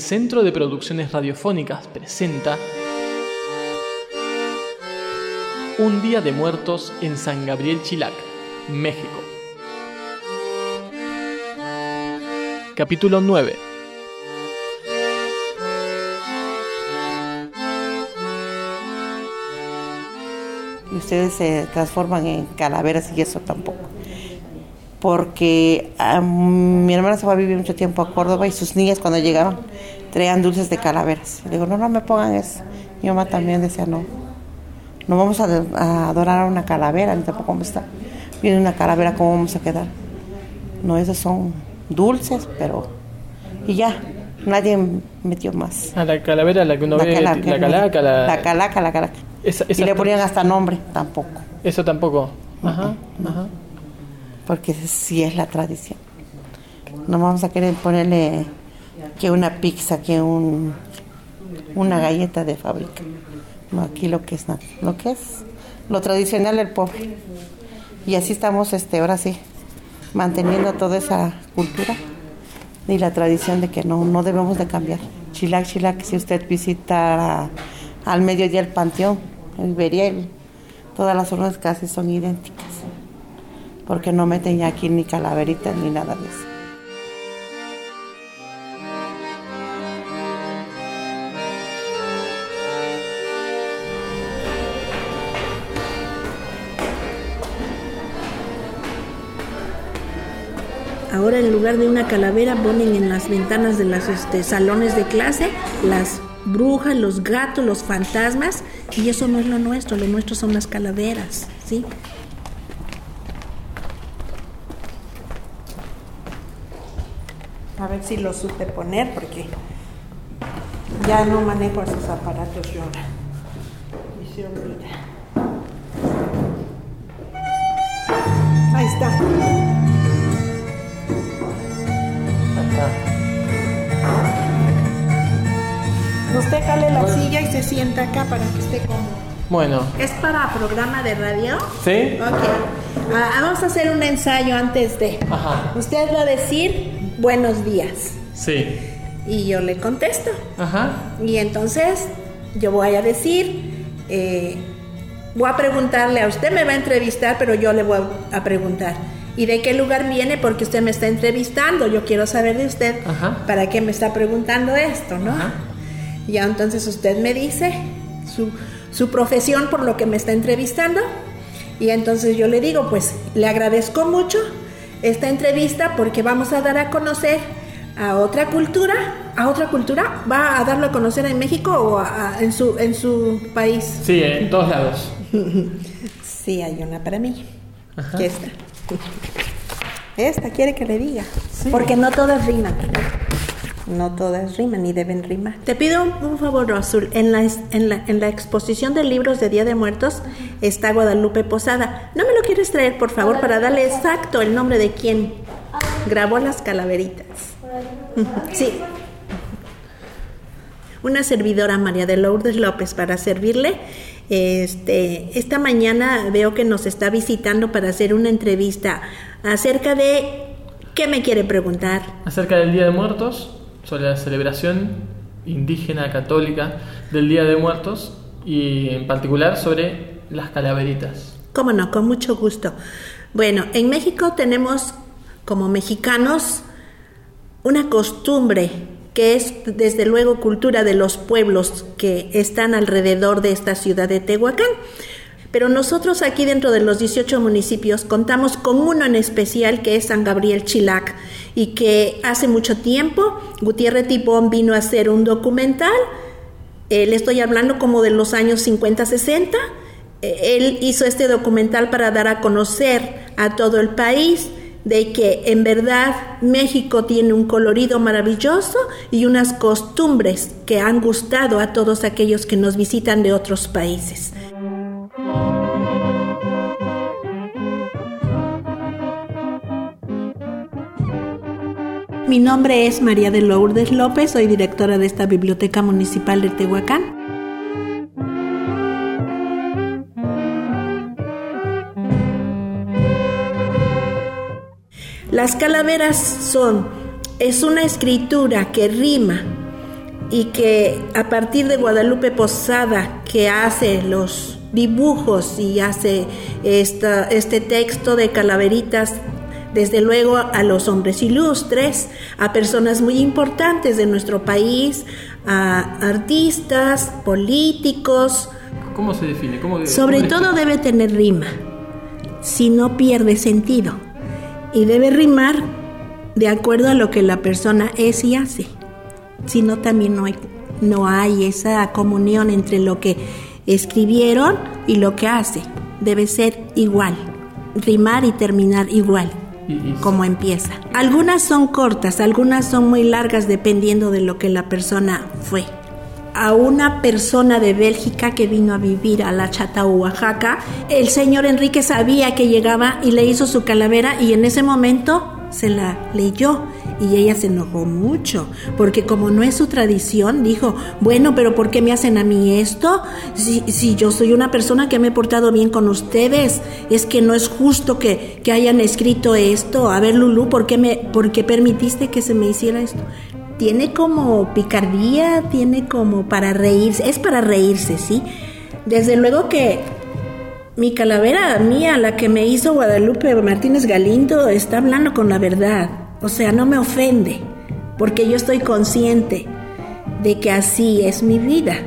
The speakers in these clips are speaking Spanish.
Centro de Producciones Radiofónicas presenta Un Día de Muertos en San Gabriel Chilac, México. Capítulo 9. Y ustedes se transforman en calaveras y eso tampoco. Porque mi hermana se va a vivir mucho tiempo a Córdoba y sus niñas cuando llegaron traían dulces de calaveras. Le digo, no me pongan eso. Mi mamá también decía, no vamos a adorar a una calavera, ni tampoco vamos a estar. Viene una calavera, ¿cómo vamos a quedar? No, esos son dulces, pero... Y ya, nadie metió más. A la calavera, la que uno ve, la calaca. La calaca. Y le ponían hasta nombre, tampoco. Eso tampoco. Ajá. Porque sí es la tradición. No vamos a querer ponerle que una pizza, que una galleta de fábrica. No, aquí lo que es lo tradicional del pueblo. Y así estamos ahora sí manteniendo toda esa cultura y la tradición de que no debemos de cambiar. Chilac, si usted visita al mediodía el panteón, el Beriel, todas las urnas casi son idénticas. Porque no meten ya aquí ni calaveritas ni nada de eso. Ahora en lugar de una calavera ponen en las ventanas de los salones de clase las brujas, los gatos, los fantasmas, y eso no es lo nuestro son las calaveras, ¿sí? A ver si lo supe poner, porque ya no manejo esos aparatos yo ahora. Y se olvida. Ahí está. Usted jale la silla y se sienta acá para que esté cómodo. Bueno. ¿Es para programa de radio? ¿Sí? Ok. Vamos a hacer un ensayo antes de... Ajá. Usted va a decir buenos días. Sí. Y yo le contesto. Ajá. Y entonces yo voy a decir... voy a preguntarle a usted, me va a entrevistar, pero yo le voy a preguntar. ¿Y de qué lugar viene? Porque usted me está entrevistando. Yo quiero saber de usted. Ajá. ¿Para qué me está preguntando esto, no? Ajá. Ya entonces usted me dice su profesión por lo que me está entrevistando. Y entonces yo le digo, pues le agradezco mucho esta entrevista porque vamos a dar a conocer a otra cultura. ¿A otra cultura? ¿Va a darlo a conocer en México o en su país? Sí, en todos lados. Sí, hay una para mí. Ajá. ¿Qué está? Esta quiere que le diga. Sí. Porque no todas riman. No todas riman ni deben rimar. Te pido un favor, Azul. En la exposición de libros de Día de Muertos está Guadalupe Posada. ¿No me lo quieres traer, por favor, para darle exacto el nombre de quién grabó las calaveritas? Sí. Una servidora, María de Lourdes López, para servirle. Esta mañana veo que nos está visitando para hacer una entrevista acerca de... ¿Qué me quiere preguntar? Acerca del Día de Muertos, sobre la celebración indígena católica del Día de Muertos y en particular sobre las calaveritas. Cómo no, con mucho gusto. Bueno, en México tenemos como mexicanos una costumbre que es desde luego cultura de los pueblos que están alrededor de esta ciudad de Tehuacán. Pero nosotros aquí dentro de los 18 municipios contamos con uno en especial que es San Gabriel Chilac y que hace mucho tiempo Gutiérrez Tibón vino a hacer un documental, le estoy hablando como de los años 50, 60, él hizo este documental para dar a conocer a todo el país de que en verdad México tiene un colorido maravilloso y unas costumbres que han gustado a todos aquellos que nos visitan de otros países. Mi nombre es María de Lourdes López, soy directora de esta Biblioteca Municipal de Tehuacán. Las calaveras es una escritura que rima y que a partir de Guadalupe Posada, que hace los dibujos y hace este texto de calaveritas, desde luego a los hombres ilustres, a personas muy importantes de nuestro país, a artistas, políticos. ¿Cómo se define? Sobre todo debe tener rima, si no pierde sentido, y debe rimar de acuerdo a lo que la persona es y hace. Si no, también no hay esa comunión entre lo que escribieron y lo que hace. Debe ser igual, rimar y terminar igual, como empieza. Algunas son cortas, algunas son muy largas, dependiendo de lo que la persona fue. A una persona de Bélgica que vino a vivir a La Chata, Oaxaca, el señor Enrique sabía que llegaba y le hizo su calavera, y en ese momento se la leyó y ella se enojó mucho, porque como no es su tradición, dijo: bueno, pero ¿por qué me hacen a mí esto? Si yo soy una persona que me he portado bien con ustedes, es que no es justo que hayan escrito esto. A ver, Lulú, ¿por qué permitiste que se me hiciera esto? Tiene como picardía, tiene como para reírse, es para reírse, ¿sí? Desde luego que mi calavera mía, la que me hizo Guadalupe Martínez Galindo, está hablando con la verdad. O sea, no me ofende, porque yo estoy consciente de que así es mi vida.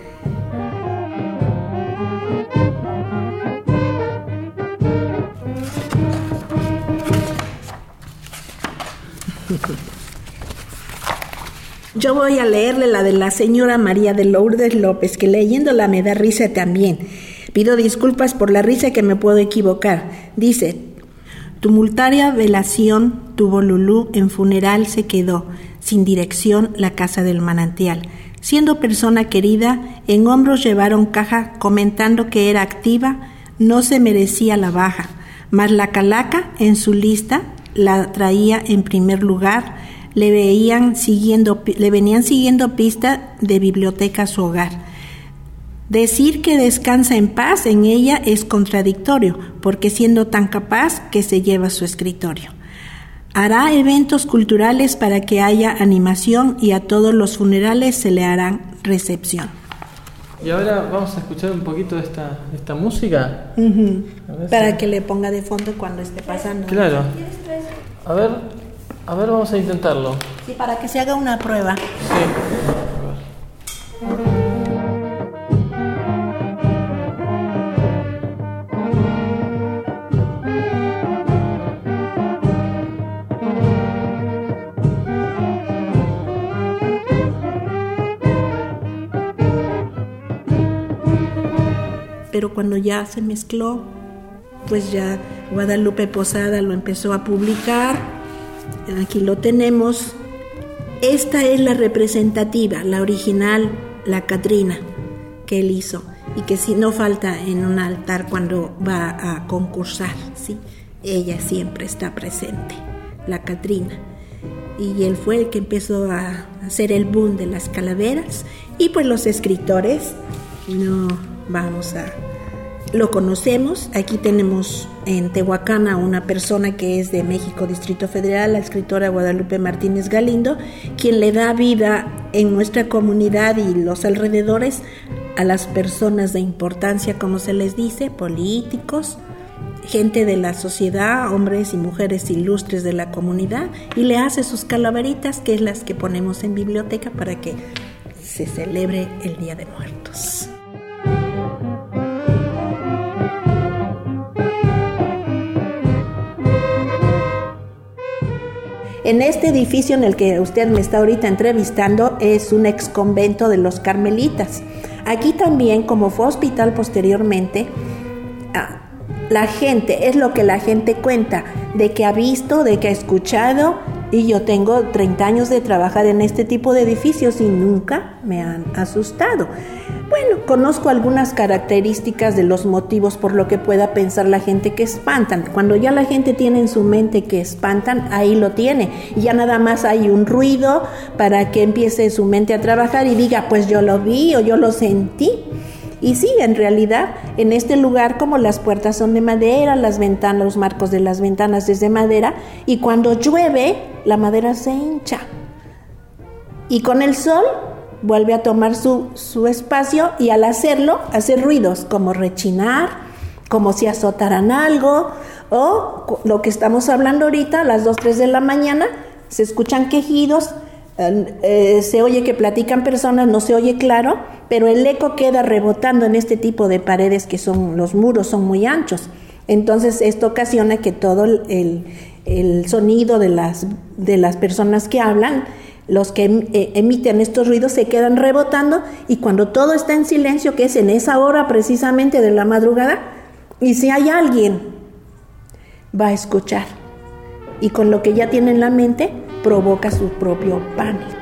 Yo voy a leerle la de la señora María de Lourdes López, que leyéndola me da risa también. Pido disculpas por la risa, que me puedo equivocar. Dice: tumultuaria velación tuvo Lulú, en funeral se quedó, sin dirección la casa del manantial. Siendo persona querida, en hombros llevaron caja, comentando que era activa, no se merecía la baja. Mas la calaca en su lista la traía en primer lugar, le venían siguiendo pista de biblioteca a su hogar. Decir que descansa en paz en ella es contradictorio, porque siendo tan capaz que se lleva su escritorio. Hará eventos culturales para que haya animación, y a todos los funerales se le harán recepción. Y ahora vamos a escuchar un poquito de esta música. Uh-huh. Para que le ponga de fondo cuando esté pasando. Claro. A ver, vamos a intentarlo. Sí, para que se haga una prueba. Sí. Pero cuando ya se mezcló, pues ya Guadalupe Posada lo empezó a publicar. Aquí lo tenemos. Esta es la representativa, la original, la Catrina, que él hizo, y que sí no falta en un altar cuando va a concursar, ¿sí? Ella siempre está presente, la Catrina. Y él fue el que empezó a hacer el boom de las calaveras. Y pues los escritores, lo conocemos. Aquí tenemos en Tehuacán a una persona que es de México, Distrito Federal, la escritora Guadalupe Martínez Galindo, quien le da vida en nuestra comunidad y los alrededores a las personas de importancia, como se les dice, políticos, gente de la sociedad, hombres y mujeres ilustres de la comunidad, y le hace sus calaveritas, que es las que ponemos en biblioteca para que se celebre el Día de Muertos. En este edificio en el que usted me está ahorita entrevistando es un ex convento de los carmelitas. Aquí también, como fue hospital posteriormente, la gente, es lo que la gente cuenta, de que ha visto, de que ha escuchado, y yo tengo 30 años de trabajar en este tipo de edificios y nunca me han asustado. Bueno, conozco algunas características de los motivos por lo que pueda pensar la gente que espantan. Cuando ya la gente tiene en su mente que espantan, ahí lo tiene. Y ya nada más hay un ruido para que empiece su mente a trabajar y diga, pues yo lo vi o yo lo sentí. Y sí, en realidad, en este lugar, como las puertas son de madera, las ventanas, los marcos de las ventanas es de madera, y cuando llueve, la madera se hincha. Y con el sol vuelve a tomar su espacio y al hacerlo, hace ruidos como rechinar, como si azotaran algo, o lo que estamos hablando ahorita, a las 2, 3 de la mañana, se escuchan quejidos, se oye que platican personas, no se oye claro, pero el eco queda rebotando en este tipo de paredes que los muros son muy anchos. Entonces esto ocasiona que todo el sonido de las personas que hablan, los que emiten estos ruidos, se quedan rebotando, y cuando todo está en silencio, que es en esa hora precisamente de la madrugada, y si hay alguien, va a escuchar, y con lo que ya tiene en la mente provoca su propio pánico.